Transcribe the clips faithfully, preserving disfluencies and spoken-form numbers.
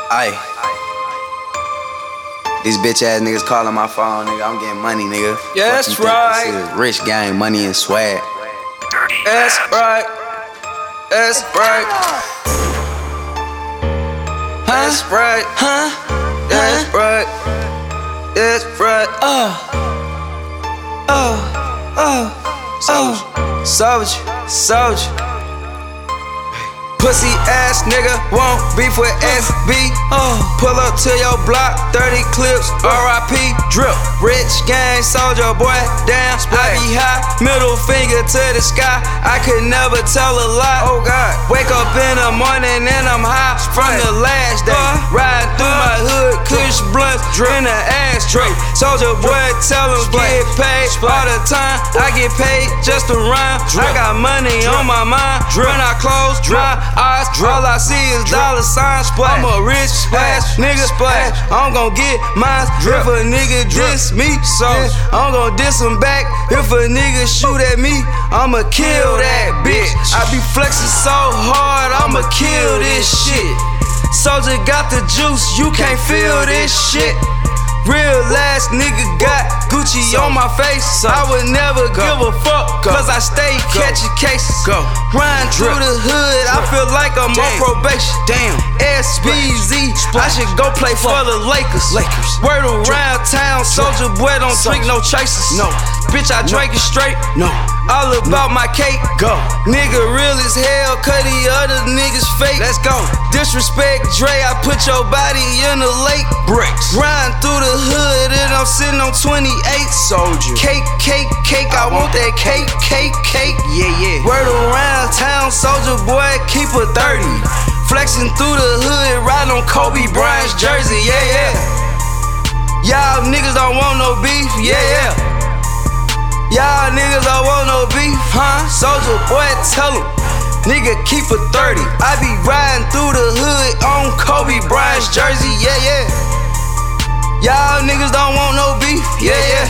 Aye. These bitch ass niggas calling my phone, nigga. I'm getting money, nigga. Yeah, that's Fuck you right. think this is? Rich gang, money and swag. That's right. That's right. That's right. Huh? That's right. That's right. Oh. Oh. Oh. Oh. Soldier, soldier. Pussy ass nigga won't beef with S B. Oh. Pull up to your block, thirty clips, R I P drip. Rich gang, soldier boy, damn, I be high. Middle finger to the sky, I could never tell a lie. Oh God, wake up in the morning and I'm high from the last day. Riding through my hood, kush blunts in the ashtray. Soldier boy, tell him get paid all the time. I get paid just to rhyme. I got money on my mind. When I close dry eyes, all I see is dollar signs. I'm a rich ass nigga, splash. I'm gon' get mine. If a nigga diss me, so I'm gon' diss him back. If a nigga shoot at me, I'ma kill that bitch. I be flexing so hard, I'ma kill this shit. Soldier got the juice, you can't feel this shit. Real ass nigga got Gucci on my face. I would never give a fuck, cause I stay catching cases. Riding through the hood, I feel like I'm on probation. Damn. S B Z, I should go play for the Lakers. Lakers. Word around town, soldier boy don't drink no chasers. No. Bitch, I drink it straight. No. All about my cake. Go. Nigga real as hell, cut the other niggas fake. Let's go. Disrespect Dre, I put your body in the lake. Bricks. Riding through the hood and I'm sitting on twenty-eight. Soldier. Cake, cake, cake, I, I want that cake, cake, cake. Yeah, yeah. Word around town, soldier boy, keep a thirty. Flexing through the hood, riding on Kobe Bryant's jersey, yeah, yeah. Y'all niggas don't want no beef, yeah, yeah. Y'all niggas don't want no beef, huh? Soldier boy, tell him, nigga keep a thirty. I be riding through the hood on Kobe Bryant's jersey, yeah, yeah. Y'all niggas don't want no beef, yeah, yeah.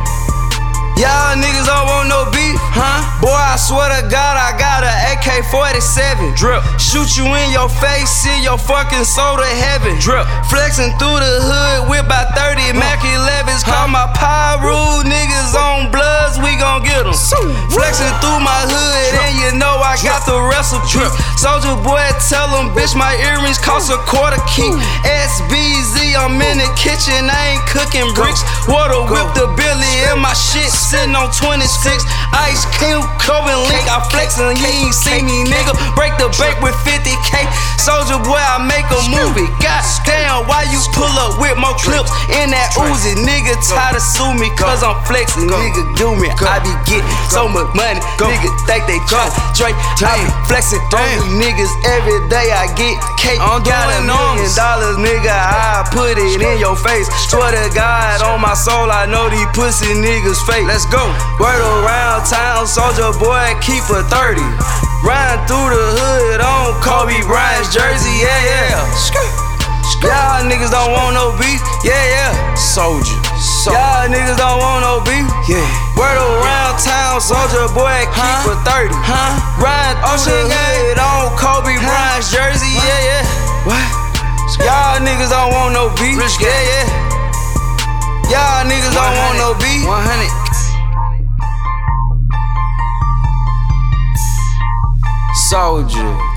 Y'all niggas don't want no beef, huh? Boy, I swear to God, I got a A K forty-seven. Drip. Shoot you in your face, send your fucking soul to heaven. Drip. Flexing through the hood with about thirty Mac elevens. Call my Pyru niggas on bloods, we gon' get them. Flexing through my hood, and you know I got the recipe. Soldier boy, tell them, bitch, my earrings cost a quarter key. S B Z, I'm in the kitchen, I ain't cooking bricks. Water whip the Billy in my shit. Sitting on twenty-six, ice cream, Coven link. I flexin', you ain't see me, nigga. Break the bank with fifty K. Soldier boy, I make a movie. God damn, why you pull up with more clips in that Uzi? Nigga try to sue me, cause I'm flexing. Nigga do me, I be getting so much money. Nigga think they try Drake. I be flexing on you niggas every day. I get cake. Got a million dollars, nigga. I put it in your face. Swear to God, on my soul, I know these pussy niggas fake. Let's go. Word around town, soldier boy, keep a thirty. Riding through the hood on Kobe Bryant's jersey, yeah, yeah. Y'all niggas don't want no beef, yeah, yeah. Soldier. Y'all niggas don't want no beef, yeah. Word around town, soldier boy, keep huh? a thirty. Huh? Riding through the hood on Kobe huh? Bryant's jersey, what? yeah, yeah. What? Y'all niggas don't want no beef, Rich yeah, yeah. Y'all niggas don't want no beef. one hundred. Soldier.